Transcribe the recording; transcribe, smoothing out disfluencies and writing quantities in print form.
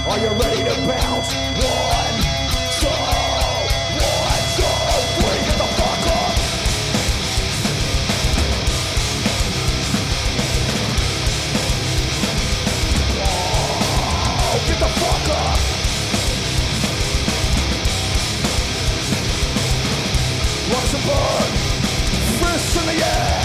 Are you ready to bounce? 1, 2, 1, 2, 3, get the fuck up! Oh, get the fuck up! Rise and burn, fists in the air!